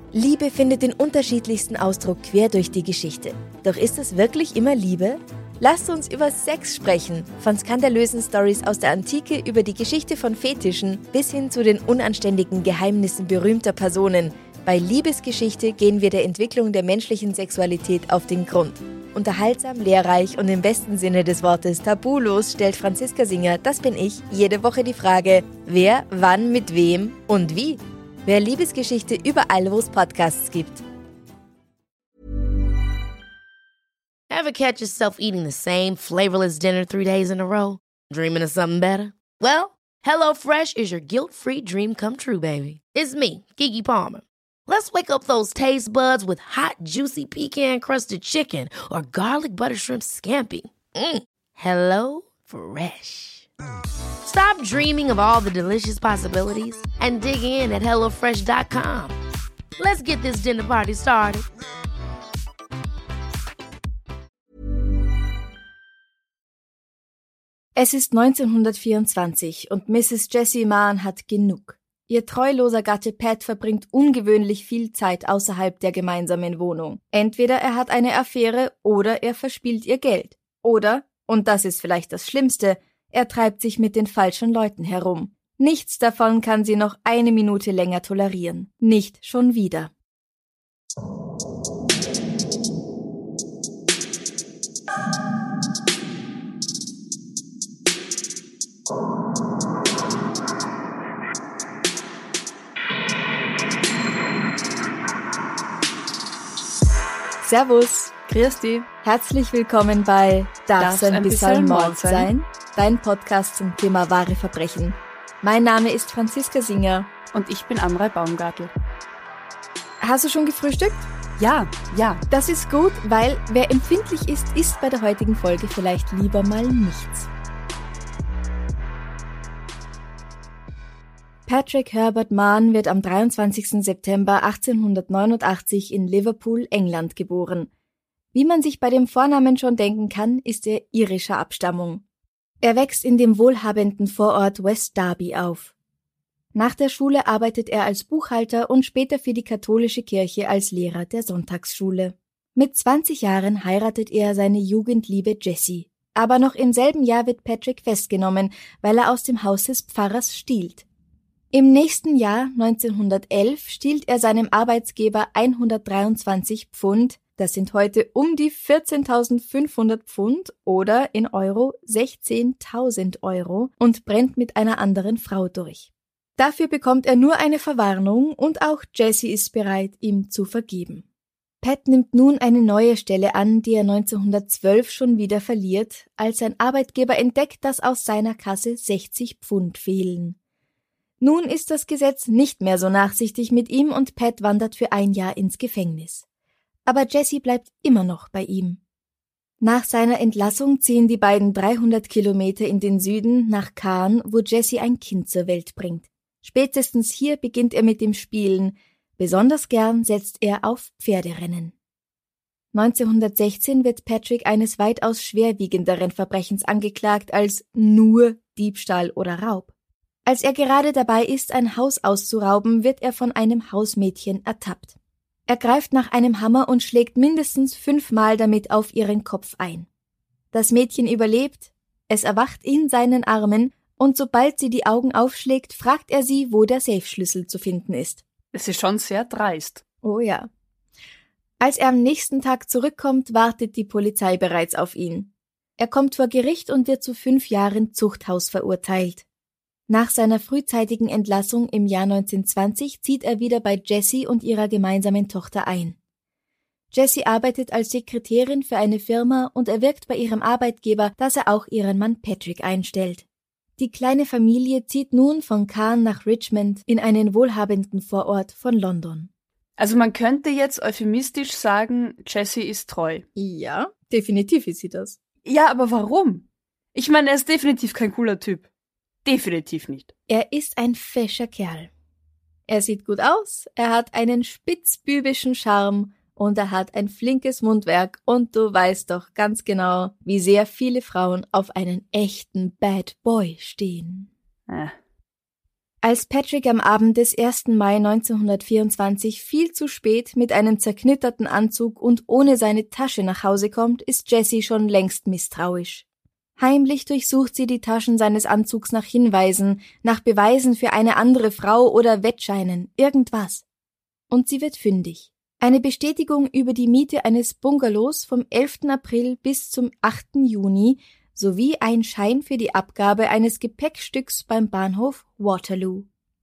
Liebe findet den unterschiedlichsten Ausdruck quer durch die Geschichte. Doch ist es wirklich immer Liebe? Lasst uns über Sex sprechen. Von skandalösen Storys aus der Antike über die Geschichte von Fetischen bis hin zu den unanständigen Geheimnissen berühmter Personen. Bei Liebesgeschichte gehen wir der Entwicklung der menschlichen Sexualität auf den Grund. Unterhaltsam, lehrreich und im besten Sinne des Wortes tabulos stellt Franziska Singer, das bin ich, jede Woche die Frage, wer, wann, mit wem und wie. Wer Liebesgeschichte überall, wo es Podcasts gibt. Ever catch yourself eating the same flavorless dinner 3 days in a row? Dreaming of something better? Well, HelloFresh is your guilt-free dream come true, baby. It's me, Keke Palmer. Let's wake up those taste buds with hot, juicy pecan-crusted chicken or garlic butter shrimp scampi. Hello Fresh. Stop dreaming of all the delicious possibilities and dig in at HelloFresh.com. Let's get this dinner party started. Es ist 1924 und Mrs. Jessie Mahon hat genug. Ihr treuloser Gatte Pat verbringt ungewöhnlich viel Zeit außerhalb der gemeinsamen Wohnung. Entweder er hat eine Affäre oder er verspielt ihr Geld. Oder, und das ist vielleicht das Schlimmste, er treibt sich mit den falschen Leuten herum. Nichts davon kann sie noch eine Minute länger tolerieren. Nicht schon wieder. Servus, grüß dich. Herzlich willkommen bei Darf's ein bisschen Mord sein? Dein Podcast zum Thema wahre Verbrechen. Mein Name ist Franziska Singer. Und ich bin Amrei Baumgartl. Hast du schon gefrühstückt? Ja. Das ist gut, weil wer empfindlich ist, isst bei der heutigen Folge vielleicht lieber mal nichts. Patrick Herbert Mahon wird am 23. September 1889 in Liverpool, England geboren. Wie man sich bei dem Vornamen schon denken kann, ist er irischer Abstammung. Er wächst in dem wohlhabenden Vorort West Derby auf. Nach der Schule arbeitet er als Buchhalter und später für die katholische Kirche als Lehrer der Sonntagsschule. Mit 20 Jahren heiratet er seine Jugendliebe Jessie. Aber noch im selben Jahr wird Patrick festgenommen, weil er aus dem Haus des Pfarrers stiehlt. Im nächsten Jahr, 1911, stiehlt er seinem Arbeitsgeber 123 Pfund, das sind heute um die 14.500 Pfund oder in Euro 16.000 Euro und brennt mit einer anderen Frau durch. Dafür bekommt er nur eine Verwarnung und auch Jessie ist bereit, ihm zu vergeben. Pat nimmt nun eine neue Stelle an, die er 1912 schon wieder verliert, als sein Arbeitgeber entdeckt, dass aus seiner Kasse 60 Pfund fehlen. Nun ist das Gesetz nicht mehr so nachsichtig mit ihm und Pat wandert für 1 Jahr ins Gefängnis. Aber Jessie bleibt immer noch bei ihm. Nach seiner Entlassung ziehen die beiden 300 Kilometer in den Süden nach Caen, wo Jessie ein Kind zur Welt bringt. Spätestens hier beginnt er mit dem Spielen. Besonders gern setzt er auf Pferderennen. 1916 wird Patrick eines weitaus schwerwiegenderen Verbrechens angeklagt als nur Diebstahl oder Raub. Als er gerade dabei ist, ein Haus auszurauben, wird er von einem Hausmädchen ertappt. Er greift nach einem Hammer und schlägt mindestens 5 Mal damit auf ihren Kopf ein. Das Mädchen überlebt, es erwacht in seinen Armen und sobald sie die Augen aufschlägt, fragt er sie, wo der Safe-Schlüssel zu finden ist. Es ist schon sehr dreist. Oh ja. Als er am nächsten Tag zurückkommt, wartet die Polizei bereits auf ihn. Er kommt vor Gericht und wird zu 5 Jahren Zuchthaus verurteilt. Nach seiner frühzeitigen Entlassung im Jahr 1920 zieht er wieder bei Jessie und ihrer gemeinsamen Tochter ein. Jessie arbeitet als Sekretärin für eine Firma und erwirkt bei ihrem Arbeitgeber, dass er auch ihren Mann Patrick einstellt. Die kleine Familie zieht nun von Caen nach Richmond in einen wohlhabenden Vorort von London. Also man könnte jetzt euphemistisch sagen, Jessie ist treu. Ja, definitiv ist sie das. Ja, aber warum? Ich meine, er ist definitiv kein cooler Typ. Definitiv nicht. Er ist ein fescher Kerl. Er sieht gut aus, er hat einen spitzbübischen Charme und er hat ein flinkes Mundwerk und du weißt doch ganz genau, wie sehr viele Frauen auf einen echten Bad Boy stehen. Als Patrick am Abend des 1. Mai 1924 viel zu spät mit einem zerknitterten Anzug und ohne seine Tasche nach Hause kommt, ist Jessie schon längst misstrauisch. Heimlich durchsucht sie die Taschen seines Anzugs nach Hinweisen, nach Beweisen für eine andere Frau oder Wettscheinen, irgendwas. Und sie wird fündig. Eine Bestätigung über die Miete eines Bungalows vom 11. April bis zum 8. Juni sowie ein Schein für die Abgabe eines Gepäckstücks beim Bahnhof Waterloo.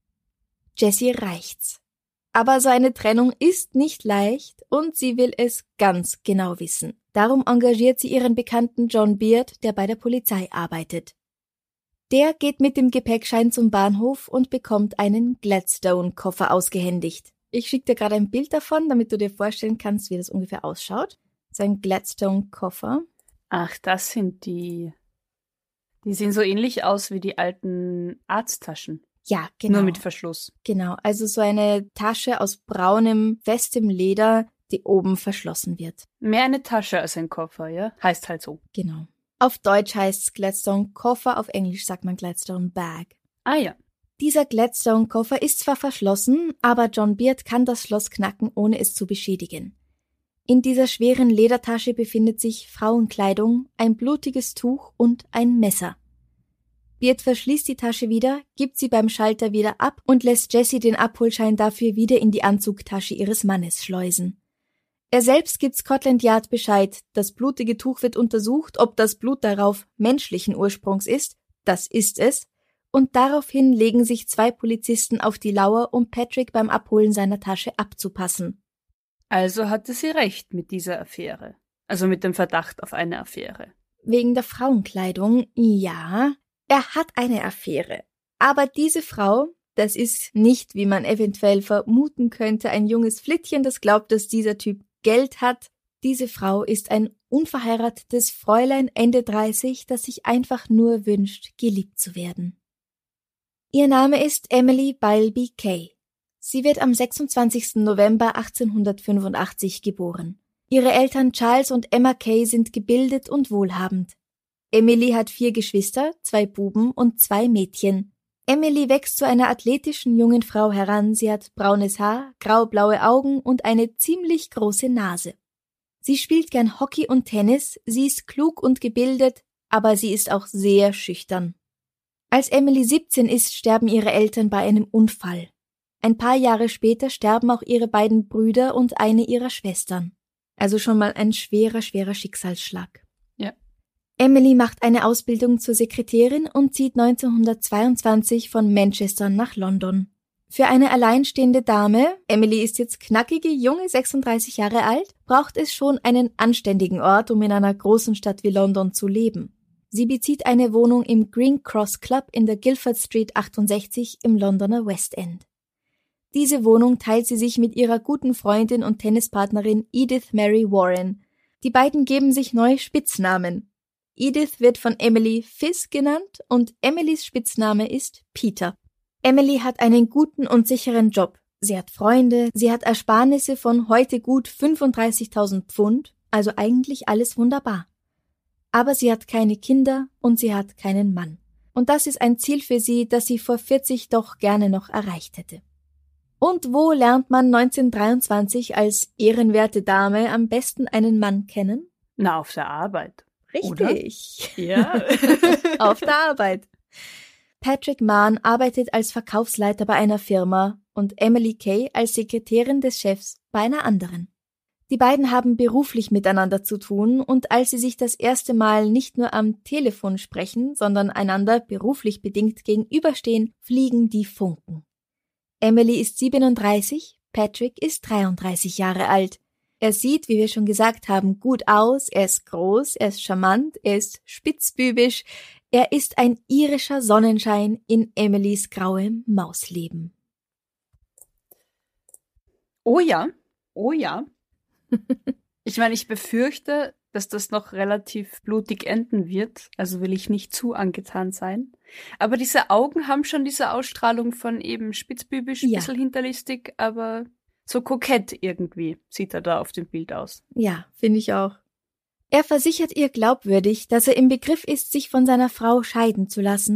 Jessie reicht's. Aber so eine Trennung ist nicht leicht und sie will es ganz genau wissen. Darum engagiert sie ihren Bekannten John Beard, der bei der Polizei arbeitet. Der geht mit dem Gepäckschein zum Bahnhof und bekommt einen Gladstone-Koffer ausgehändigt. Ich schicke dir gerade ein Bild davon, damit du dir vorstellen kannst, wie das ungefähr ausschaut. So ein Gladstone-Koffer. Ach, das sind die. Die sehen so ähnlich aus wie die alten Arzttaschen. Ja, genau. Nur mit Verschluss. Genau, also so eine Tasche aus braunem, festem Leder, die oben verschlossen wird. Mehr eine Tasche als ein Koffer, ja? Heißt halt so. Genau. Auf Deutsch heißt es Gladstone-Koffer, auf Englisch sagt man Gladstone-Bag. Ah ja. Dieser Gladstone-Koffer ist zwar verschlossen, aber John Beard kann das Schloss knacken, ohne es zu beschädigen. In dieser schweren Ledertasche befindet sich Frauenkleidung, ein blutiges Tuch und ein Messer. Beard verschließt die Tasche wieder, gibt sie beim Schalter wieder ab und lässt Jessie den Abholschein dafür wieder in die Anzugtasche ihres Mannes schleusen. Er selbst gibt Scotland Yard Bescheid, das blutige Tuch wird untersucht, ob das Blut darauf menschlichen Ursprungs ist, das ist es, und daraufhin legen sich 2 Polizisten auf die Lauer, um Patrick beim Abholen seiner Tasche abzupassen. Also hatte sie recht mit dieser Affäre. Also mit dem Verdacht auf eine Affäre. Wegen der Frauenkleidung, ja, er hat eine Affäre. Aber diese Frau, das ist nicht, wie man eventuell vermuten könnte, ein junges Flittchen, das glaubt, dass dieser Typ Geld hat. Diese Frau ist ein unverheiratetes Fräulein Ende 30, das sich einfach nur wünscht, geliebt zu werden. Ihr Name ist Emily Byleby Kay. Sie wird am 26. November 1885 geboren. Ihre Eltern Charles und Emma Kay sind gebildet und wohlhabend. Emily hat 4 Geschwister, 2 Buben und 2 Mädchen. Emily wächst zu einer athletischen jungen Frau heran. Sie hat braunes Haar, graublaue Augen und eine ziemlich große Nase. Sie spielt gern Hockey und Tennis, sie ist klug und gebildet, aber sie ist auch sehr schüchtern. Als Emily 17 ist, sterben ihre Eltern bei einem Unfall. Ein paar Jahre später sterben auch ihre beiden Brüder und eine ihrer Schwestern. Also schon mal ein schwerer Schicksalsschlag. Ja. Emily macht eine Ausbildung zur Sekretärin und zieht 1922 von Manchester nach London. Für eine alleinstehende Dame, Emily ist jetzt knackige, junge 36 Jahre alt, braucht es schon einen anständigen Ort, um in einer großen Stadt wie London zu leben. Sie bezieht eine Wohnung im Green Cross Club in der Guildford Street 68 im Londoner West End. Diese Wohnung teilt sie sich mit ihrer guten Freundin und Tennispartnerin Edith Mary Warren. Die beiden geben sich neue Spitznamen. Edith wird von Emily Fizz genannt und Emilys Spitzname ist Peter. Emily hat einen guten und sicheren Job. Sie hat Freunde, sie hat Ersparnisse von heute gut 35.000 Pfund, also eigentlich alles wunderbar. Aber sie hat keine Kinder und sie hat keinen Mann. Und das ist ein Ziel für sie, das sie vor 40 doch gerne noch erreicht hätte. Und wo lernt man 1923 als ehrenwerte Dame am besten einen Mann kennen? Na, auf der Arbeit. Richtig. Oder? Ja. Auf der Arbeit. Patrick Mahon arbeitet als Verkaufsleiter bei einer Firma und Emily Kay als Sekretärin des Chefs bei einer anderen. Die beiden haben beruflich miteinander zu tun und als sie sich das erste Mal nicht nur am Telefon sprechen, sondern einander beruflich bedingt gegenüberstehen, fliegen die Funken. Emily ist 37, Patrick ist 33 Jahre alt. Er sieht, wie wir schon gesagt haben, gut aus, er ist groß, er ist charmant, er ist spitzbübisch, er ist ein irischer Sonnenschein in Emilys grauem Mausleben. Oh ja, oh ja. Ich meine, ich befürchte, dass das noch relativ blutig enden wird, also will ich nicht zu angetan sein. Aber diese Augen haben schon diese Ausstrahlung von eben spitzbübisch, ein bisschen hinterlistig, aber so kokett irgendwie sieht er da auf dem Bild aus. Ja, finde ich auch. Er versichert ihr glaubwürdig, dass er im Begriff ist, sich von seiner Frau scheiden zu lassen.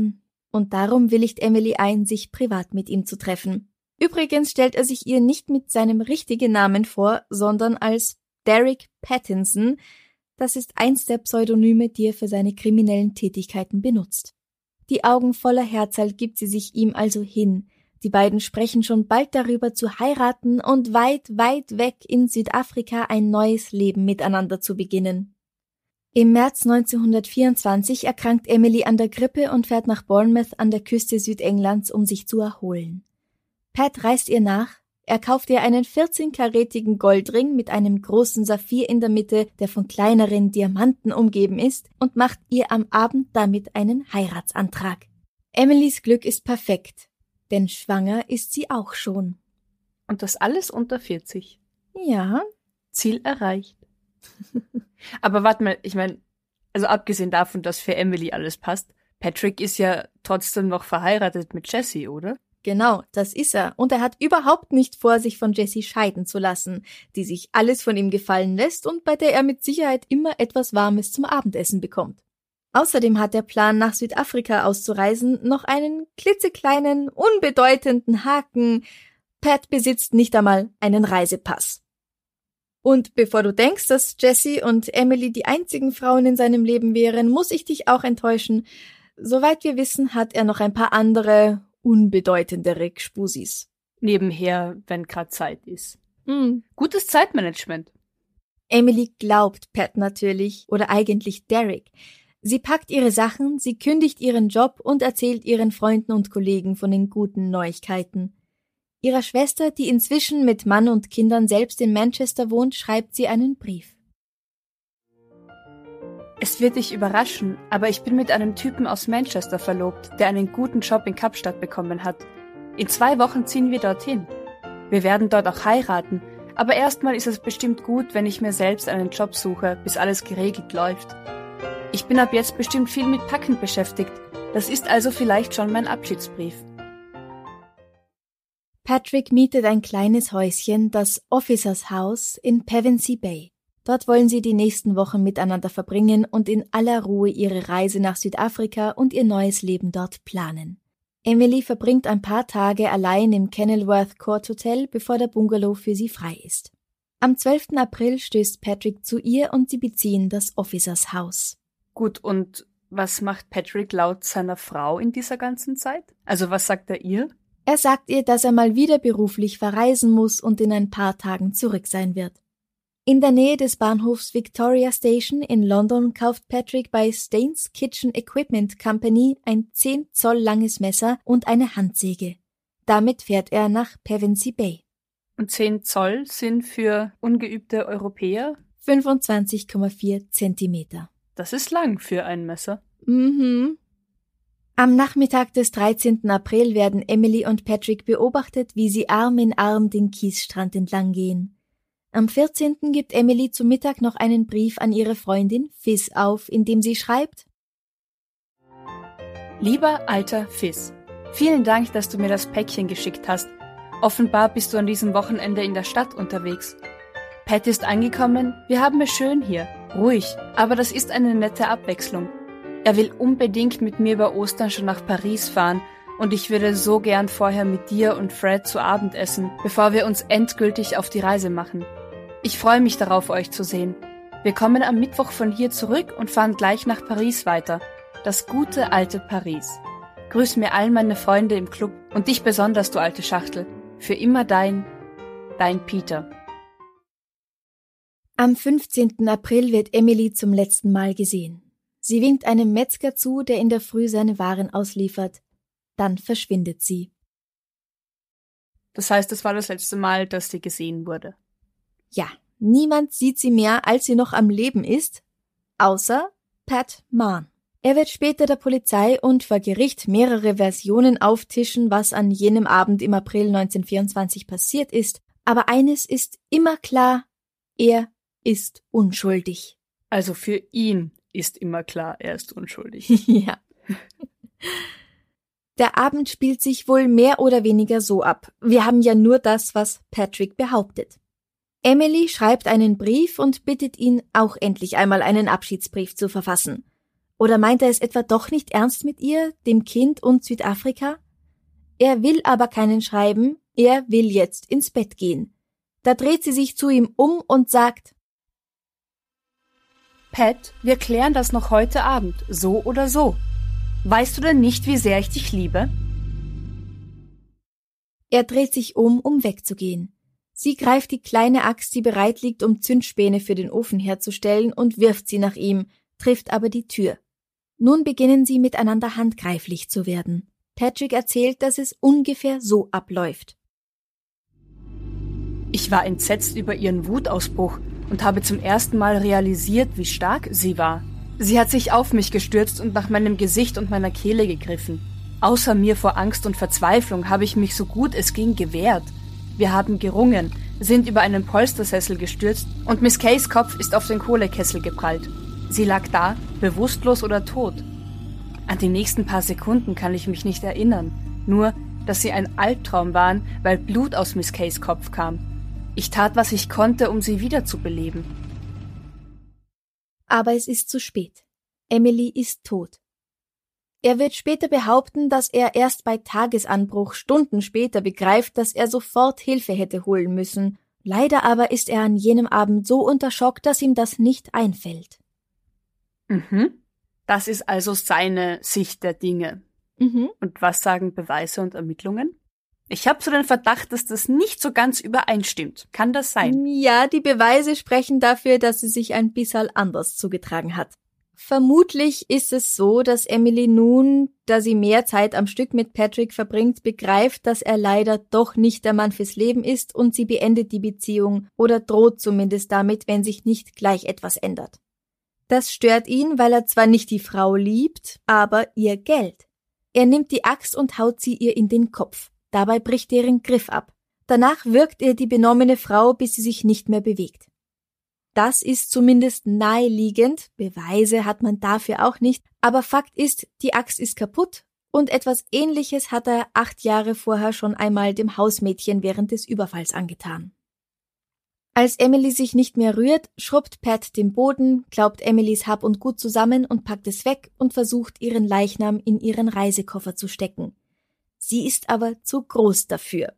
und darum willigt Emily ein, sich privat mit ihm zu treffen. Übrigens stellt er sich ihr nicht mit seinem richtigen Namen vor, sondern als Derek Pattinson. Das ist eins der Pseudonyme, die er für seine kriminellen Tätigkeiten benutzt. Die Augen voller Herzalt gibt sie sich ihm also hin. Die beiden sprechen schon bald darüber zu heiraten und weit, weit weg in Südafrika ein neues Leben miteinander zu beginnen. Im März 1924 erkrankt Emily an der Grippe und fährt nach Bournemouth an der Küste Südenglands, um sich zu erholen. Pat reist ihr nach, er kauft ihr einen 14-karätigen Goldring mit einem großen Saphir in der Mitte, der von kleineren Diamanten umgeben ist, und macht ihr am Abend damit einen Heiratsantrag. Emilys Glück ist perfekt, denn schwanger ist sie auch schon. Und das alles unter 40. Ja. Ziel erreicht. Aber warte mal, ich meine, also abgesehen davon, dass für Emily alles passt, Patrick ist ja trotzdem noch verheiratet mit Jessie, oder? Genau, das ist er. Und er hat überhaupt nicht vor, sich von Jessie scheiden zu lassen, die sich alles von ihm gefallen lässt und bei der er mit Sicherheit immer etwas Warmes zum Abendessen bekommt. Außerdem hat der Plan, nach Südafrika auszureisen, noch einen klitzekleinen, unbedeutenden Haken. Pat besitzt nicht einmal einen Reisepass. Und bevor du denkst, dass Jessie und Emily die einzigen Frauen in seinem Leben wären, muss ich dich auch enttäuschen. Soweit wir wissen, hat er noch ein paar andere, unbedeutendere Gspusis. Nebenher, wenn gerade Zeit ist. Gutes Zeitmanagement. Emily glaubt Pat natürlich, oder eigentlich Derek. Sie packt ihre Sachen, sie kündigt ihren Job und erzählt ihren Freunden und Kollegen von den guten Neuigkeiten. Ihrer Schwester, die inzwischen mit Mann und Kindern selbst in Manchester wohnt, schreibt sie einen Brief. Es wird dich überraschen, aber ich bin mit einem Typen aus Manchester verlobt, der einen guten Job in Kapstadt bekommen hat. In 2 Wochen ziehen wir dorthin. Wir werden dort auch heiraten, aber erstmal ist es bestimmt gut, wenn ich mir selbst einen Job suche, bis alles geregelt läuft. Ich bin ab jetzt bestimmt viel mit Packen beschäftigt. Das ist also vielleicht schon mein Abschiedsbrief. Patrick mietet ein kleines Häuschen, das Officers House in Pevensey Bay. Dort wollen sie die nächsten Wochen miteinander verbringen und in aller Ruhe ihre Reise nach Südafrika und ihr neues Leben dort planen. Emily verbringt ein paar Tage allein im Kenilworth Court Hotel, bevor der Bungalow für sie frei ist. Am 12. April stößt Patrick zu ihr und sie beziehen das Officers House. Gut, und was macht Patrick laut seiner Frau in dieser ganzen Zeit? Also was sagt er ihr? Er sagt ihr, dass er mal wieder beruflich verreisen muss und in ein paar Tagen zurück sein wird. In der Nähe des Bahnhofs Victoria Station in London kauft Patrick bei Staines Kitchen Equipment Company ein 10 Zoll langes Messer und eine Handsäge. Damit fährt er nach Pevensey Bay. Und 10 Zoll sind für ungeübte Europäer 25,4 Zentimeter. Das ist lang für ein Messer. Am Nachmittag des 13. April werden Emily und Patrick beobachtet, wie sie Arm in Arm den Kiesstrand entlang gehen. Am 14. gibt Emily zu Mittag noch einen Brief an ihre Freundin Fizz auf, in dem sie schreibt: Lieber alter Fizz, vielen Dank, dass du mir das Päckchen geschickt hast. Offenbar bist du an diesem Wochenende in der Stadt unterwegs. Pat ist angekommen, wir haben es schön hier, ruhig, aber das ist eine nette Abwechslung. Er will unbedingt mit mir über Ostern schon nach Paris fahren und ich würde so gern vorher mit dir und Fred zu Abend essen, bevor wir uns endgültig auf die Reise machen. Ich freue mich darauf, euch zu sehen. Wir kommen am Mittwoch von hier zurück und fahren gleich nach Paris weiter. Das gute alte Paris. Grüß mir all meine Freunde im Club und dich besonders, du alte Schachtel. Für immer dein Peter. Am 15. April wird Emily zum letzten Mal gesehen. Sie winkt einem Metzger zu, der in der Früh seine Waren ausliefert. Dann verschwindet sie. Das heißt, es war das letzte Mal, dass sie gesehen wurde. Ja, niemand sieht sie mehr, als sie noch am Leben ist, außer Pat Mahon. Er wird später der Polizei und vor Gericht mehrere Versionen auftischen, was an jenem Abend im April 1924 passiert ist. Aber eines ist immer klar, er ist unschuldig. Also für ihn ist immer klar, er ist unschuldig. Ja. Der Abend spielt sich wohl mehr oder weniger so ab. Wir haben ja nur das, was Patrick behauptet. Emily schreibt einen Brief und bittet ihn, auch endlich einmal einen Abschiedsbrief zu verfassen. Oder meint er es etwa doch nicht ernst mit ihr, dem Kind und Südafrika? Er will aber keinen schreiben, er will jetzt ins Bett gehen. Da dreht sie sich zu ihm um und sagt: Pat, wir klären das noch heute Abend, so oder so. Weißt du denn nicht, wie sehr ich dich liebe? Er dreht sich um wegzugehen. Sie greift die kleine Axt, die bereit liegt, um Zündspäne für den Ofen herzustellen, und wirft sie nach ihm, trifft aber die Tür. Nun beginnen sie miteinander handgreiflich zu werden. Patrick erzählt, dass es ungefähr so abläuft. Ich war entsetzt über ihren Wutausbruch und habe zum ersten Mal realisiert, wie stark sie war. Sie hat sich auf mich gestürzt und nach meinem Gesicht und meiner Kehle gegriffen. Außer mir vor Angst und Verzweiflung habe ich mich so gut es ging gewehrt. Wir haben gerungen, sind über einen Polstersessel gestürzt und Miss Kays Kopf ist auf den Kohlekessel geprallt. Sie lag da, bewusstlos oder tot. An die nächsten paar Sekunden kann ich mich nicht erinnern, nur, dass sie ein Albtraum waren, weil Blut aus Miss Kays Kopf kam. Ich tat, was ich konnte, um sie wiederzubeleben. Aber es ist zu spät. Emily ist tot. Er wird später behaupten, dass er erst bei Tagesanbruch Stunden später begreift, dass er sofort Hilfe hätte holen müssen. Leider aber ist er an jenem Abend so unter Schock, dass ihm das nicht einfällt. Das ist also seine Sicht der Dinge. Und was sagen Beweise und Ermittlungen? Ich habe so den Verdacht, dass das nicht so ganz übereinstimmt. Kann das sein? Ja, die Beweise sprechen dafür, dass sie sich ein bisschen anders zugetragen hat. Vermutlich ist es so, dass Emily nun, da sie mehr Zeit am Stück mit Patrick verbringt, begreift, dass er leider doch nicht der Mann fürs Leben ist, und sie beendet die Beziehung oder droht zumindest damit, wenn sich nicht gleich etwas ändert. Das stört ihn, weil er zwar nicht die Frau liebt, aber ihr Geld. Er nimmt die Axt und haut sie ihr in den Kopf. Dabei bricht er ihren Griff ab. Danach würgt er die benommene Frau, bis sie sich nicht mehr bewegt. Das ist zumindest naheliegend, Beweise hat man dafür auch nicht, aber Fakt ist, die Axt ist kaputt, und etwas Ähnliches hat er 8 Jahre vorher schon einmal dem Hausmädchen während des Überfalls angetan. Als Emily sich nicht mehr rührt, schrubbt Pat den Boden, klaubt Emilys Hab und Gut zusammen und packt es weg und versucht, ihren Leichnam in ihren Reisekoffer zu stecken. Sie ist aber zu groß dafür.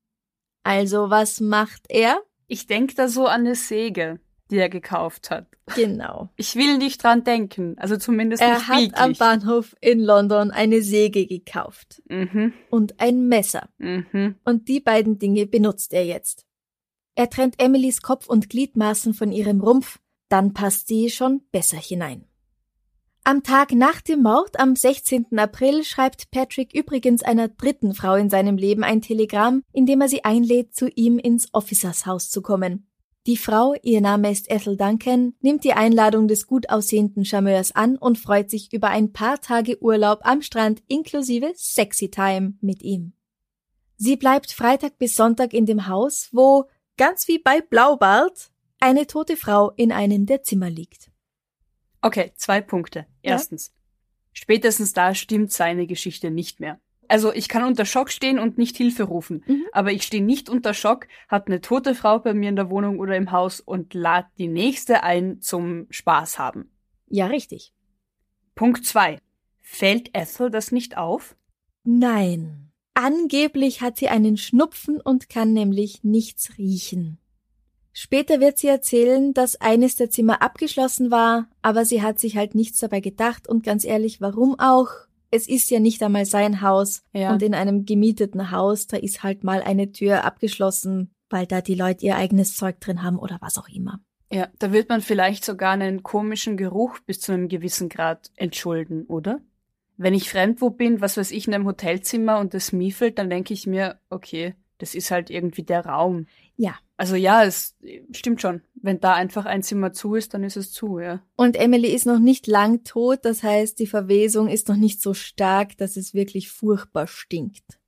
Also was macht er? Ich denke da so an eine Säge, die er gekauft hat. Genau. Ich will nicht dran denken, also zumindest nicht bildlich. Er hat am Bahnhof in London eine Säge gekauft. Und ein Messer. Und die beiden Dinge benutzt er jetzt. Er trennt Emilys Kopf und Gliedmaßen von ihrem Rumpf, dann passt sie schon besser hinein. Am Tag nach dem Mord, am 16. April, schreibt Patrick übrigens einer dritten Frau in seinem Leben ein Telegramm, in dem er sie einlädt, zu ihm ins Officershaus zu kommen. Die Frau, ihr Name ist Ethel Duncan, nimmt die Einladung des gut aussehenden Charmeurs an und freut sich über ein paar Tage Urlaub am Strand inklusive Sexy Time mit ihm. Sie bleibt Freitag bis Sonntag in dem Haus, wo, ganz wie bei Blaubart, eine tote Frau in einem der Zimmer liegt. Okay, 2 Punkte. Erstens, spätestens da stimmt seine Geschichte nicht mehr. Also ich kann unter Schock stehen und nicht Hilfe rufen, aber ich stehe nicht unter Schock, hat eine tote Frau bei mir in der Wohnung oder im Haus und lad die nächste ein zum Spaß haben. Ja, richtig. Punkt 2. Fällt Ethel das nicht auf? Nein. Angeblich hat sie einen Schnupfen und kann nämlich nichts riechen. Später wird sie erzählen, dass eines der Zimmer abgeschlossen war, aber sie hat sich halt nichts dabei gedacht und ganz ehrlich, warum auch? Es ist ja nicht einmal sein Haus und in einem gemieteten Haus, da ist halt mal eine Tür abgeschlossen, weil da die Leute ihr eigenes Zeug drin haben oder was auch immer. Ja, da wird man vielleicht sogar einen komischen Geruch bis zu einem gewissen Grad entschulden, oder? Wenn ich fremdwo bin, was weiß ich, in einem Hotelzimmer und es miefelt, dann denke ich mir, okay, das ist halt irgendwie der Raum. Ja. Also ja, es stimmt schon. Wenn da einfach ein Zimmer zu ist, dann ist es zu, ja. Und Emily ist noch nicht lang tot, das heißt, die Verwesung ist noch nicht so stark, dass es wirklich furchtbar stinkt.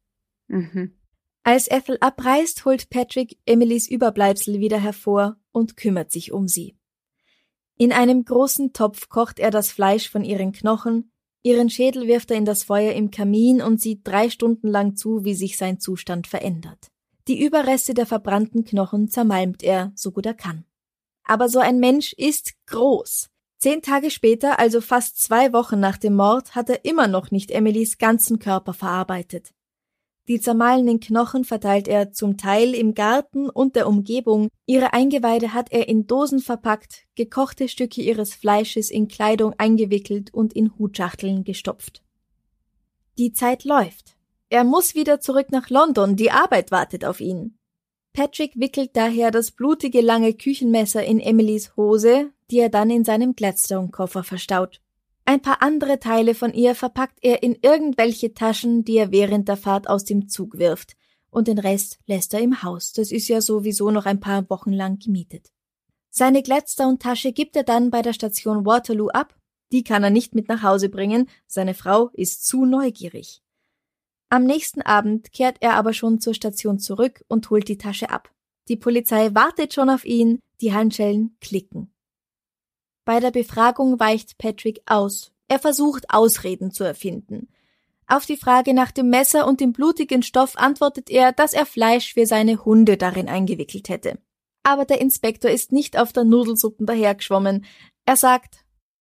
Als Ethel abreist, holt Patrick Emilys Überbleibsel wieder hervor und kümmert sich um sie. In einem großen Topf kocht er das Fleisch von ihren Knochen, ihren Schädel wirft er in das Feuer im Kamin und sieht 3 Stunden lang zu, wie sich sein Zustand verändert. Die Überreste der verbrannten Knochen zermalmt er, so gut er kann. Aber so ein Mensch ist groß. 10 Tage später, also fast 2 Wochen nach dem Mord, hat er immer noch nicht Emilys ganzen Körper verarbeitet. Die zermahlenen Knochen verteilt er zum Teil im Garten und der Umgebung, ihre Eingeweide hat er in Dosen verpackt, gekochte Stücke ihres Fleisches in Kleidung eingewickelt und in Hutschachteln gestopft. Die Zeit läuft. Er muss wieder zurück nach London, die Arbeit wartet auf ihn. Patrick wickelt daher das blutige lange Küchenmesser in Emilys Hose, die er dann in seinem Gladstone-Koffer verstaut. Ein paar andere Teile von ihr verpackt er in irgendwelche Taschen, die er während der Fahrt aus dem Zug wirft, und den Rest lässt er im Haus, das ist ja sowieso noch ein paar Wochen lang gemietet. Seine Gladstone-Tasche gibt er dann bei der Station Waterloo ab, die kann er nicht mit nach Hause bringen, seine Frau ist zu neugierig. Am nächsten Abend kehrt er aber schon zur Station zurück und holt die Tasche ab. Die Polizei wartet schon auf ihn, die Handschellen klicken. Bei der Befragung weicht Patrick aus. Er versucht, Ausreden zu erfinden. Auf die Frage nach dem Messer und dem blutigen Stoff antwortet er, dass er Fleisch für seine Hunde darin eingewickelt hätte. Aber der Inspektor ist nicht auf der Nudelsuppe dahergeschwommen. Er sagt: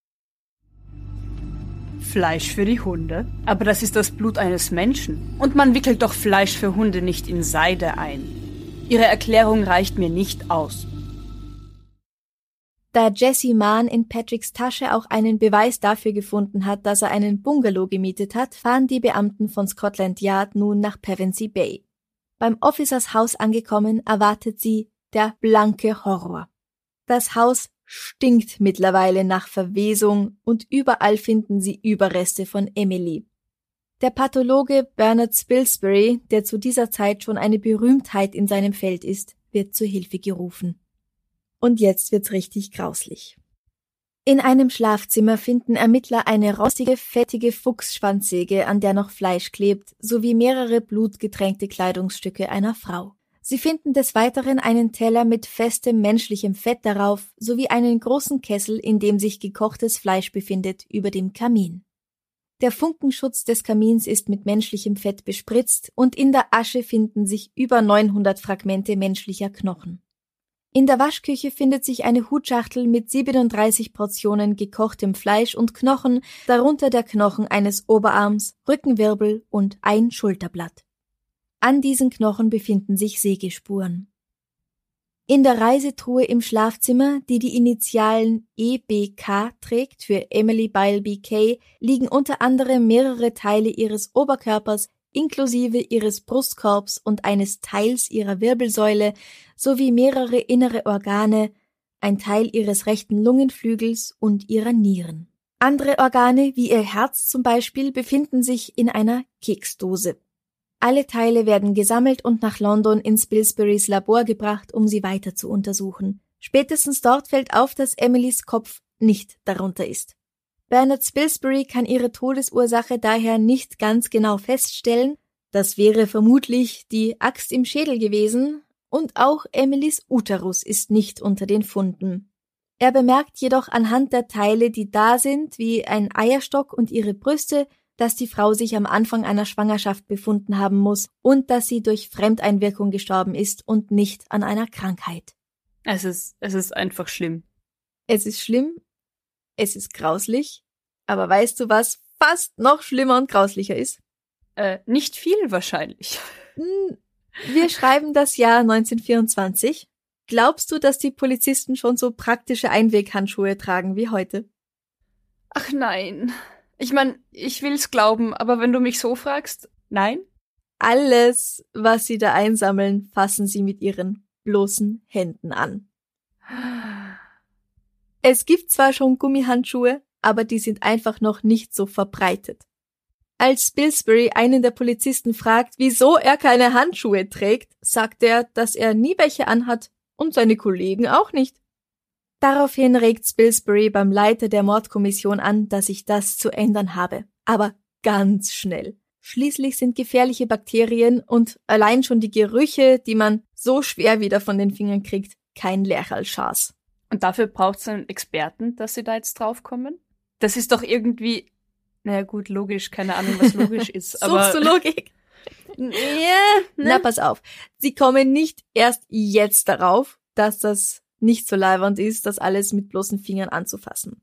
Fleisch für die Hunde? Aber das ist das Blut eines Menschen. Und man wickelt doch Fleisch für Hunde nicht in Seide ein. Ihre Erklärung reicht mir nicht aus. Da Jesse Mann in Patricks Tasche auch einen Beweis dafür gefunden hat, dass er einen Bungalow gemietet hat, fahren die Beamten von Scotland Yard nun nach Pevensey Bay. Beim Officers Haus angekommen, erwartet sie der blanke Horror. Das Haus stinkt mittlerweile nach Verwesung und überall finden sie Überreste von Emily. Der Pathologe Bernard Spilsbury, der zu dieser Zeit schon eine Berühmtheit in seinem Feld ist, wird zur Hilfe gerufen. Und jetzt wird's richtig grauslich. In einem Schlafzimmer finden Ermittler eine rostige, fettige Fuchsschwanzsäge, an der noch Fleisch klebt, sowie mehrere blutgetränkte Kleidungsstücke einer Frau. Sie finden des Weiteren einen Teller mit festem menschlichem Fett darauf, sowie einen großen Kessel, in dem sich gekochtes Fleisch befindet, über dem Kamin. Der Funkenschutz des Kamins ist mit menschlichem Fett bespritzt und in der Asche finden sich über 900 Fragmente menschlicher Knochen. In der Waschküche findet sich eine Hutschachtel mit 37 Portionen gekochtem Fleisch und Knochen, darunter der Knochen eines Oberarms, Rückenwirbel und ein Schulterblatt. An diesen Knochen befinden sich Sägespuren. In der Reisetruhe im Schlafzimmer, die die Initialen EBK trägt für Emily Bileby Kay, liegen unter anderem mehrere Teile ihres Oberkörpers, inklusive ihres Brustkorbs und eines Teils ihrer Wirbelsäule, sowie mehrere innere Organe, ein Teil ihres rechten Lungenflügels und ihrer Nieren. Andere Organe, wie ihr Herz zum Beispiel, befinden sich in einer Keksdose. Alle Teile werden gesammelt und nach London ins Spilsburys Labor gebracht, um sie weiter zu untersuchen. Spätestens dort fällt auf, dass Emilys Kopf nicht darunter ist. Bernard Spilsbury kann ihre Todesursache daher nicht ganz genau feststellen. Das wäre vermutlich die Axt im Schädel gewesen, und auch Emilys Uterus ist nicht unter den Funden. Er bemerkt jedoch anhand der Teile, die da sind, wie ein Eierstock und ihre Brüste, dass die Frau sich am Anfang einer Schwangerschaft befunden haben muss und dass sie durch Fremdeinwirkung gestorben ist und nicht an einer Krankheit. Es ist einfach schlimm. Es ist schlimm, es ist grauslich, aber weißt du, was fast noch schlimmer und grauslicher ist? Nicht viel wahrscheinlich. Wir schreiben das Jahr 1924. Glaubst du, dass die Polizisten schon so praktische Einweghandschuhe tragen wie heute? Ach nein. Ich meine, ich will's glauben, aber wenn du mich so fragst, nein? Alles, was sie da einsammeln, fassen sie mit ihren bloßen Händen an. Es gibt zwar schon Gummihandschuhe, aber die sind einfach noch nicht so verbreitet. Als Spilsbury einen der Polizisten fragt, wieso er keine Handschuhe trägt, sagt er, dass er nie welche anhat und seine Kollegen auch nicht. Daraufhin regt Spilsbury beim Leiter der Mordkommission an, dass sich das zu ändern habe. Aber ganz schnell. Schließlich sind gefährliche Bakterien und allein schon die Gerüche, die man so schwer wieder von den Fingern kriegt, kein Lerchalschaß. Und dafür braucht es einen Experten, dass sie da jetzt draufkommen? Das ist doch irgendwie, naja gut, logisch, keine Ahnung, was logisch ist. Aber suchst du Logik? Ja, ne? Na, pass auf. Sie kommen nicht erst jetzt darauf, dass das nicht so leiwand ist, das alles mit bloßen Fingern anzufassen.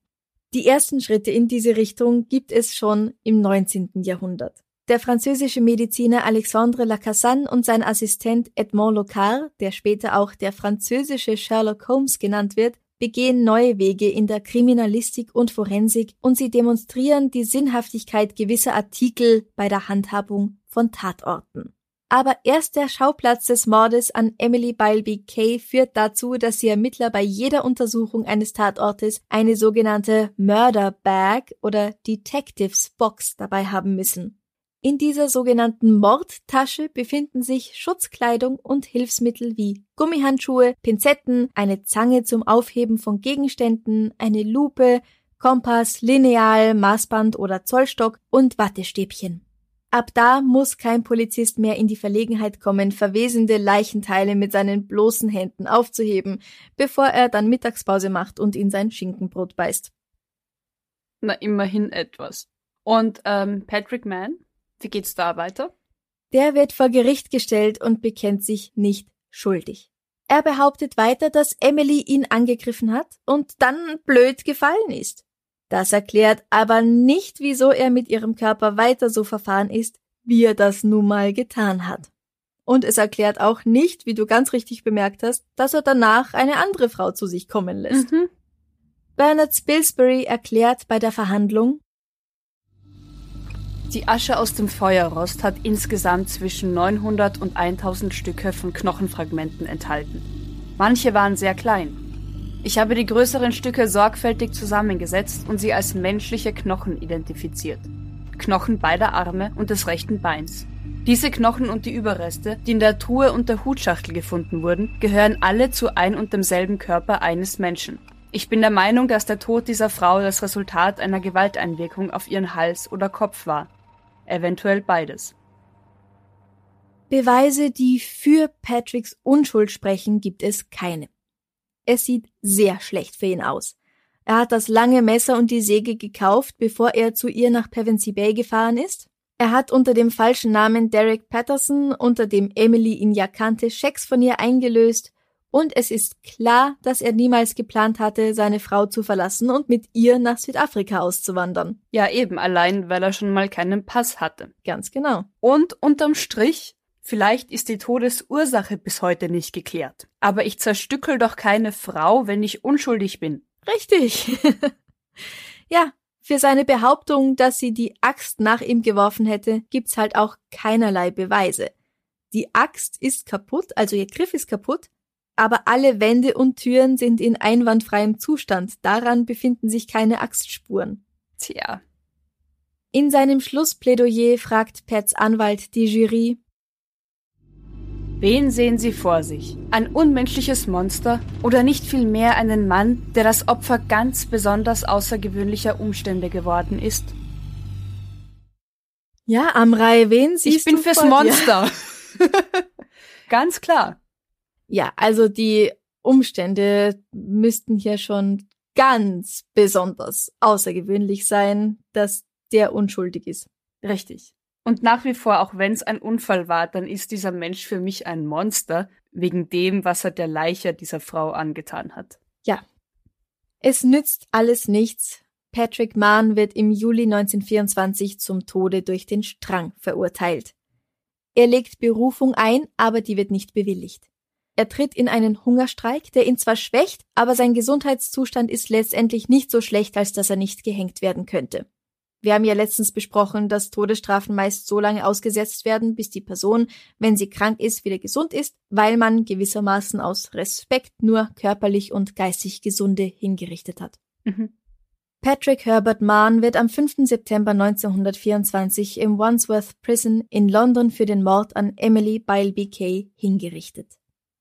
Die ersten Schritte in diese Richtung gibt es schon im 19. Jahrhundert. Der französische Mediziner Alexandre Lacassagne und sein Assistent Edmond Locard, der später auch der französische Sherlock Holmes genannt wird, begehen neue Wege in der Kriminalistik und Forensik und sie demonstrieren die Sinnhaftigkeit gewisser Artikel bei der Handhabung von Tatorten. Aber erst der Schauplatz des Mordes an Emily Byleby Kay führt dazu, dass die Ermittler bei jeder Untersuchung eines Tatortes eine sogenannte Murder Bag oder Detectives Box dabei haben müssen. In dieser sogenannten Mordtasche befinden sich Schutzkleidung und Hilfsmittel wie Gummihandschuhe, Pinzetten, eine Zange zum Aufheben von Gegenständen, eine Lupe, Kompass, Lineal, Maßband oder Zollstock und Wattestäbchen. Ab da muss kein Polizist mehr in die Verlegenheit kommen, verwesende Leichenteile mit seinen bloßen Händen aufzuheben, bevor er dann Mittagspause macht und in sein Schinkenbrot beißt. Na, immerhin etwas. Und Patrick Mann, wie geht's da weiter? Der wird vor Gericht gestellt und bekennt sich nicht schuldig. Er behauptet weiter, dass Emily ihn angegriffen hat und dann blöd gefallen ist. Das erklärt aber nicht, wieso er mit ihrem Körper weiter so verfahren ist, wie er das nun mal getan hat. Und es erklärt auch nicht, wie du ganz richtig bemerkt hast, dass er danach eine andere Frau zu sich kommen lässt. Bernard Spilsbury erklärt bei der Verhandlung: Die Asche aus dem Feuerrost hat insgesamt zwischen 900 und 1000 Stücke von Knochenfragmenten enthalten. Manche waren sehr klein. Ich habe die größeren Stücke sorgfältig zusammengesetzt und sie als menschliche Knochen identifiziert. Knochen beider Arme und des rechten Beins. Diese Knochen und die Überreste, die in der Truhe und der Hutschachtel gefunden wurden, gehören alle zu ein und demselben Körper eines Menschen. Ich bin der Meinung, dass der Tod dieser Frau das Resultat einer Gewalteinwirkung auf ihren Hals oder Kopf war. Eventuell beides. Beweise, die für Patricks Unschuld sprechen, gibt es keine. Es sieht sehr schlecht für ihn aus. Er hat das lange Messer und die Säge gekauft, bevor er zu ihr nach Pevensey Bay gefahren ist. Er hat unter dem falschen Namen Derek Patterson, unter dem Emily ihn ja kannte, Schecks von ihr eingelöst. Und es ist klar, dass er niemals geplant hatte, seine Frau zu verlassen und mit ihr nach Südafrika auszuwandern. Ja, eben, allein weil er schon mal keinen Pass hatte. Ganz genau. Und unterm Strich, vielleicht ist die Todesursache bis heute nicht geklärt. Aber ich zerstückel doch keine Frau, wenn ich unschuldig bin. Richtig. Ja, für seine Behauptung, dass sie die Axt nach ihm geworfen hätte, gibt's halt auch keinerlei Beweise. Die Axt ist kaputt, also ihr Griff ist kaputt, aber alle Wände und Türen sind in einwandfreiem Zustand. Daran befinden sich keine Axtspuren. Tja. In seinem Schlussplädoyer fragt Pats Anwalt die Jury: Wen sehen Sie vor sich? Ein unmenschliches Monster oder nicht vielmehr einen Mann, der das Opfer ganz besonders außergewöhnlicher Umstände geworden ist? Ja, Amrei, wen siehst du? Ich bin fürs vor Monster. Ganz klar. Ja, also die Umstände müssten hier schon ganz besonders außergewöhnlich sein, dass der unschuldig ist. Richtig. Und nach wie vor, auch wenn es ein Unfall war, dann ist dieser Mensch für mich ein Monster, wegen dem, was er der Leiche dieser Frau angetan hat. Ja. Es nützt alles nichts. Patrick Mann wird im Juli 1924 zum Tode durch den Strang verurteilt. Er legt Berufung ein, aber die wird nicht bewilligt. Er tritt in einen Hungerstreik, der ihn zwar schwächt, aber sein Gesundheitszustand ist letztendlich nicht so schlecht, als dass er nicht gehängt werden könnte. Wir haben ja letztens besprochen, dass Todesstrafen meist so lange ausgesetzt werden, bis die Person, wenn sie krank ist, wieder gesund ist, weil man gewissermaßen aus Respekt nur körperlich und geistig Gesunde hingerichtet hat. Patrick Herbert Mann wird am 5. September 1924 im Wandsworth Prison in London für den Mord an Emily Byleby Kay hingerichtet.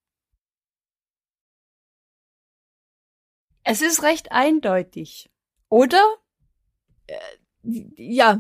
Es ist recht eindeutig, oder? Ja.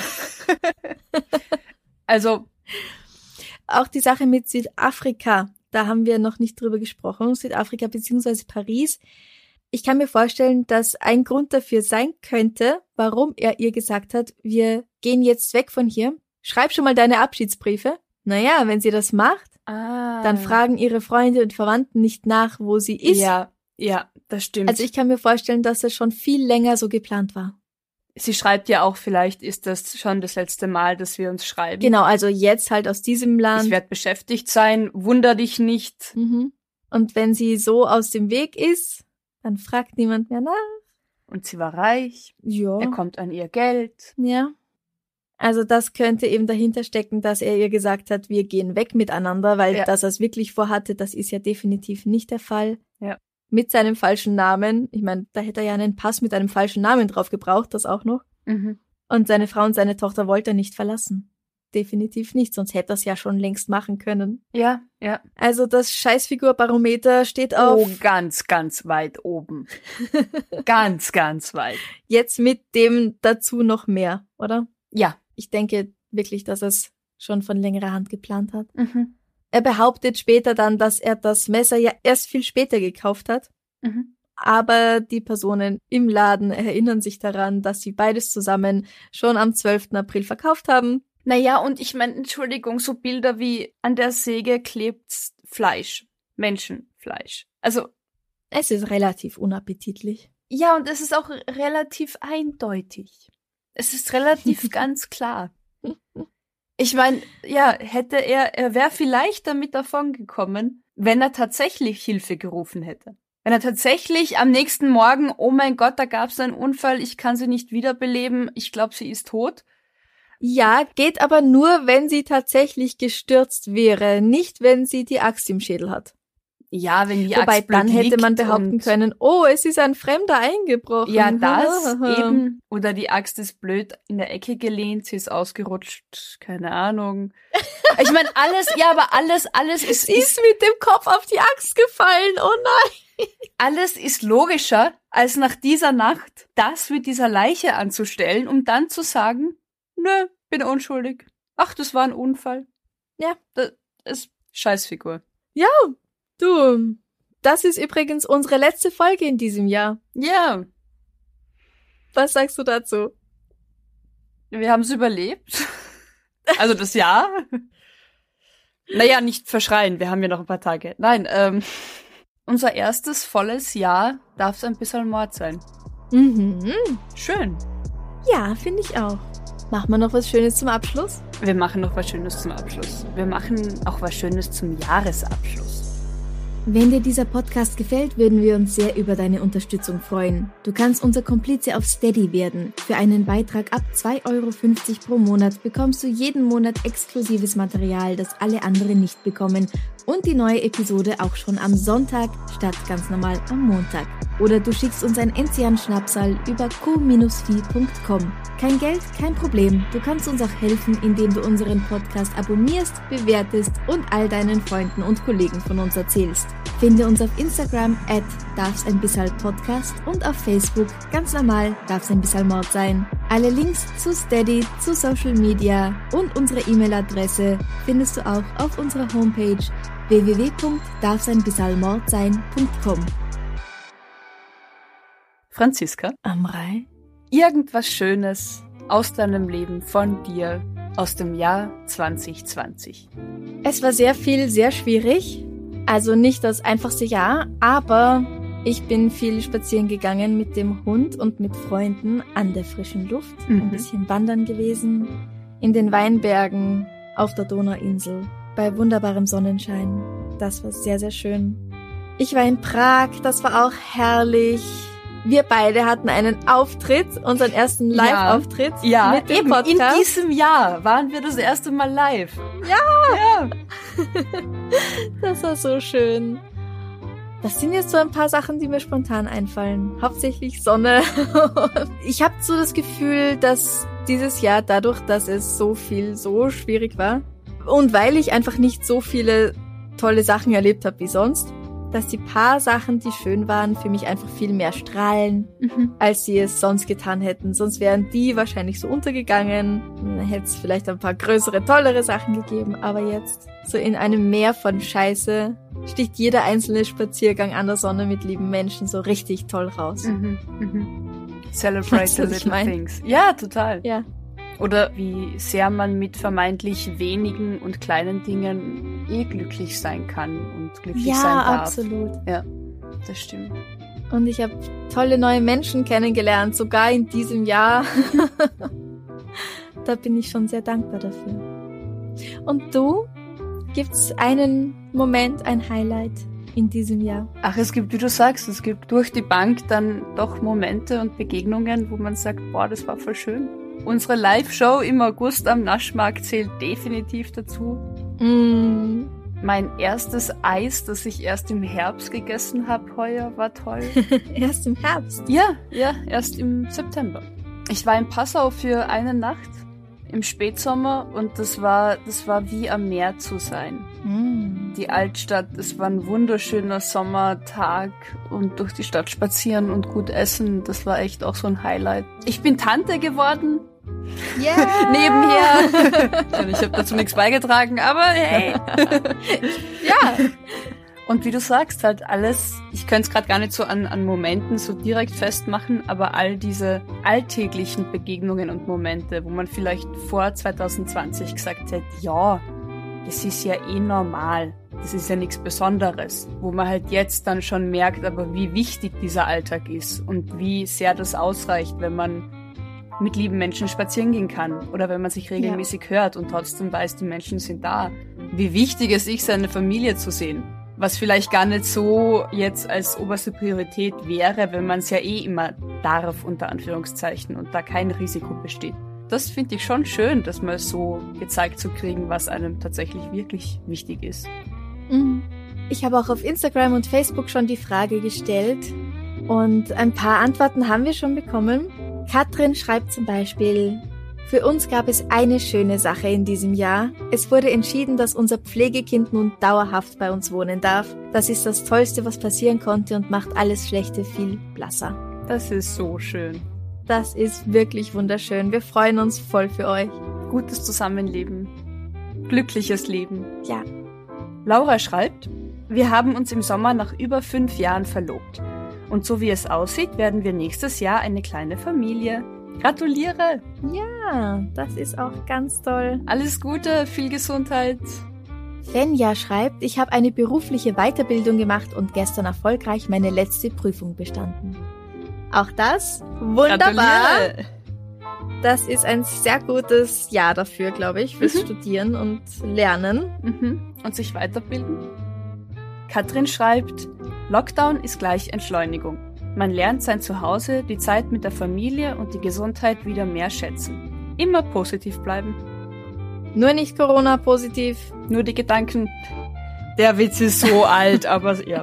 Also, auch die Sache mit Südafrika, da haben wir noch nicht drüber gesprochen, Südafrika bzw. Paris. Ich kann mir vorstellen, dass ein Grund dafür sein könnte, warum er ihr gesagt hat, wir gehen jetzt weg von hier, schreib schon mal deine Abschiedsbriefe. Naja, wenn sie das macht, dann fragen ihre Freunde und Verwandten nicht nach, wo sie ist. Ja, das stimmt. Also ich kann mir vorstellen, dass es schon viel länger so geplant war. Sie schreibt ja auch, vielleicht ist das schon das letzte Mal, dass wir uns schreiben. Genau, also jetzt halt aus diesem Land. Ich werde beschäftigt sein, wunder dich nicht. Mhm. Und wenn sie so aus dem Weg ist, dann fragt niemand mehr nach. Und sie war reich. Ja. Er kommt an ihr Geld. Ja. Also das könnte eben dahinter stecken, dass er ihr gesagt hat, wir gehen weg miteinander, weil dass er es wirklich vorhatte, das ist ja definitiv nicht der Fall. Ja. Mit seinem falschen Namen. Ich meine, da hätte er ja einen Pass mit einem falschen Namen drauf gebraucht, das auch noch. Mhm. Und seine Frau und seine Tochter wollte er nicht verlassen. Definitiv nicht, sonst hätte er es ja schon längst machen können. Ja, ja. Also das Scheißfigurbarometer steht auf... Oh, ganz, ganz weit oben. Ganz, ganz weit. Jetzt mit dem dazu noch mehr, oder? Ja. Ich denke wirklich, dass er es schon von längerer Hand geplant hat. Mhm. Er behauptet später dann, dass er das Messer ja erst viel später gekauft hat. Mhm. Aber die Personen im Laden erinnern sich daran, dass sie beides zusammen schon am 12. April verkauft haben. Naja, und ich meine, Entschuldigung, so Bilder wie an der Säge klebt Fleisch. Menschenfleisch. Also. Es ist relativ unappetitlich. Ja, und es ist auch relativ eindeutig. Es ist relativ ganz klar. Ich meine, ja, er wäre vielleicht damit davon gekommen, wenn er tatsächlich Hilfe gerufen hätte. Wenn er tatsächlich am nächsten Morgen, oh mein Gott, da gab es einen Unfall, ich kann sie nicht wiederbeleben, ich glaube, sie ist tot. Ja, geht aber nur, wenn sie tatsächlich gestürzt wäre, nicht wenn sie die Axt im Schädel hat. Ja, wenn die Wobei, Axt blöd dann hätte man liegt behaupten können, oh, es ist ein Fremder eingebrochen. Ja, das eben. Oder die Axt ist blöd in der Ecke gelehnt, sie ist ausgerutscht, keine Ahnung. Ich meine, alles ist... Sie ist mit dem Kopf auf die Axt gefallen, oh nein. Alles ist logischer, als nach dieser Nacht das mit dieser Leiche anzustellen, um dann zu sagen, nö, bin unschuldig. Ach, das war ein Unfall. Ja. Das ist Scheißfigur. Ja, du, das ist übrigens unsere letzte Folge in diesem Jahr. Ja. Was sagst du dazu? Wir haben es überlebt. Also das Jahr. Naja, nicht verschreien, wir haben ja noch ein paar Tage. Nein, unser erstes volles Jahr darf es ein bisschen Mord sein. Mhm. Schön. Ja, finde ich auch. Machen wir noch was Schönes zum Abschluss? Wir machen noch was Schönes zum Abschluss. Wir machen auch was Schönes zum Jahresabschluss. Wenn dir dieser Podcast gefällt, würden wir uns sehr über deine Unterstützung freuen. Du kannst unser Komplize auf Steady werden. Für einen Beitrag ab 2,50 € pro Monat bekommst du jeden Monat exklusives Material, das alle anderen nicht bekommen, und die neue Episode auch schon am Sonntag statt ganz normal am Montag. Oder du schickst uns ein Enzian-Schnapsal über co-fi.com. Kein Geld, kein Problem. Du kannst uns auch helfen, indem du unseren Podcast abonnierst, bewertest und all deinen Freunden und Kollegen von uns erzählst. Finde uns auf Instagram @darfseinbissalpodcast und auf Facebook ganz normal darf's ein bisschen Mord sein. Alle Links zu Steady, zu Social Media und unsere E-Mail-Adresse findest du auch auf unserer Homepage www.darfseinbissalmordsein.com. Franziska, Amrei, irgendwas Schönes aus deinem Leben, von dir, aus dem Jahr 2020. es war sehr viel, sehr schwierig. Also nicht das einfachste Jahr, aber ich bin viel spazieren gegangen mit dem Hund und mit Freunden an der frischen Luft. Ein bisschen wandern gewesen, in den Weinbergen, auf der Donauinsel, bei wunderbarem Sonnenschein. Das war sehr, sehr schön. Ich war in Prag, das war auch herrlich. Wir beide hatten einen Auftritt, unseren ersten Live-Auftritt mit dem eben, Podcast. in diesem Jahr waren wir das erste Mal live. Ja. Das war so schön. Das sind jetzt so ein paar Sachen, die mir spontan einfallen. Hauptsächlich Sonne. Ich habe so das Gefühl, dass dieses Jahr dadurch, dass es so schwierig war und weil ich einfach nicht so viele tolle Sachen erlebt habe wie sonst, dass die paar Sachen, die schön waren, für mich einfach viel mehr strahlen, als sie es sonst getan hätten. Sonst wären die wahrscheinlich so untergegangen. Dann hätte es vielleicht ein paar größere, tollere Sachen gegeben. Aber jetzt, so in einem Meer von Scheiße, sticht jeder einzelne Spaziergang an der Sonne mit lieben Menschen so richtig toll raus. Celebrate Weißt the du, was ich little mein? things. Ja, total. Ja. Oder wie sehr man mit vermeintlich wenigen und kleinen Dingen glücklich sein kann und glücklich sein darf. Absolut. Ja, das stimmt. Und ich habe tolle neue Menschen kennengelernt, sogar in diesem Jahr. Da bin ich schon sehr dankbar dafür. Und du? Gibt's einen Moment, ein Highlight in diesem Jahr? Ach, es gibt, wie du sagst, es gibt durch die Bank dann doch Momente und Begegnungen, wo man sagt, boah, das war voll schön. Unsere Live-Show im August am Naschmarkt zählt definitiv dazu. Mein erstes Eis, das ich erst im Herbst gegessen habe heuer, war toll. Erst im Herbst? Ja, erst im September. Ich war in Passau für eine Nacht im Spätsommer und das war wie am Meer zu sein. Die Altstadt, es war ein wunderschöner Sommertag und durch die Stadt spazieren und gut essen, das war echt auch so ein Highlight. Ich bin Tante geworden. Yeah. Nebenher. Ich habe dazu nichts beigetragen, aber hey. Ja. Und wie du sagst, halt alles, ich könnte es gerade gar nicht so an Momenten so direkt festmachen, aber all diese alltäglichen Begegnungen und Momente, wo man vielleicht vor 2020 gesagt hätte, ja, das ist ja eh normal, das ist ja nichts Besonderes, wo man halt jetzt dann schon merkt, aber wie wichtig dieser Alltag ist und wie sehr das ausreicht, wenn man mit lieben Menschen spazieren gehen kann oder wenn man sich regelmäßig hört und trotzdem weiß, die Menschen sind da. Wie wichtig es ist, seine Familie zu sehen. Was vielleicht gar nicht so jetzt als oberste Priorität wäre, wenn man es ja eh immer darf, unter Anführungszeichen, und da kein Risiko besteht. Das finde ich schon schön, dass mal so gezeigt zu kriegen, was einem tatsächlich wirklich wichtig ist. Ich habe auch auf Instagram und Facebook schon die Frage gestellt und ein paar Antworten haben wir schon bekommen. Katrin schreibt zum Beispiel: Für uns gab es eine schöne Sache in diesem Jahr. Es wurde entschieden, dass unser Pflegekind nun dauerhaft bei uns wohnen darf. Das ist das Tollste, was passieren konnte und macht alles Schlechte viel blasser. Das ist so schön. Das ist wirklich wunderschön. Wir freuen uns voll für euch. Gutes Zusammenleben. Glückliches Leben. Ja. Laura schreibt: Wir haben uns im Sommer nach über 5 Jahren verlobt. Und so wie es aussieht, werden wir nächstes Jahr eine kleine Familie. Gratuliere! Ja, das ist auch ganz toll. Alles Gute, viel Gesundheit. Fenja schreibt: Ich habe eine berufliche Weiterbildung gemacht und gestern erfolgreich meine letzte Prüfung bestanden. Auch das wunderbar. Gratuliere. Das ist ein sehr gutes Jahr dafür, glaube ich, fürs Studieren und Lernen. Und sich weiterbilden. Katrin schreibt: Lockdown ist gleich Entschleunigung. Man lernt sein Zuhause, die Zeit mit der Familie und die Gesundheit wieder mehr schätzen. Immer positiv bleiben. Nur nicht Corona-positiv. Nur die Gedanken. Der Witz ist so alt, aber ja.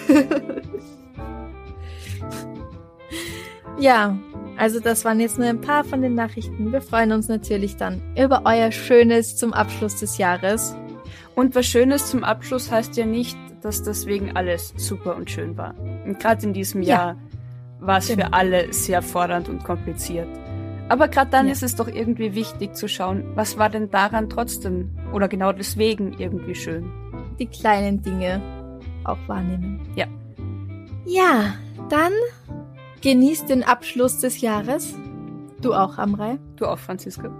Ja, also das waren jetzt nur ein paar von den Nachrichten. Wir freuen uns natürlich dann über euer Schönes zum Abschluss des Jahres. Und was Schönes zum Abschluss heißt ja nicht, dass deswegen alles super und schön war. Und gerade in diesem Jahr war es für alle sehr fordernd und kompliziert. Aber gerade dann ist es doch irgendwie wichtig zu schauen, was war denn daran trotzdem oder genau deswegen irgendwie schön. Die kleinen Dinge auch wahrnehmen. Ja. Ja, dann genießt den Abschluss des Jahres. Du auch, Amrei. Du auch, Franziska.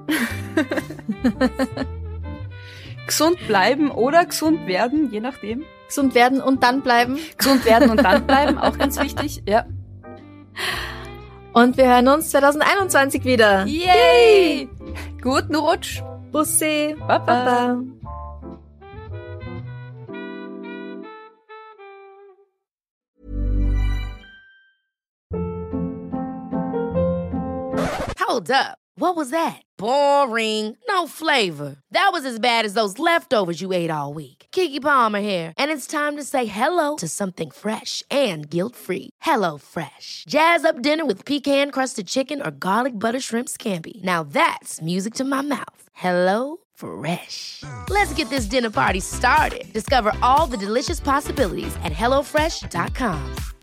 Gesund bleiben oder gesund werden, je nachdem. Gesund werden und dann bleiben. Gesund werden und dann bleiben, auch ganz wichtig, ja. Und wir hören uns 2021 wieder. Yay! Guten Rutsch. Bussi. Baba. Baba. Hold up. What was that? Boring. No flavor. That was as bad as those leftovers you ate all week. Keke Palmer here, and it's time to say hello to something fresh and guilt-free. Hello Fresh. Jazz up dinner with pecan-crusted chicken or garlic butter shrimp scampi. Now that's music to my mouth. Hello Fresh. Let's get this dinner party started. Discover all the delicious possibilities at HelloFresh.com.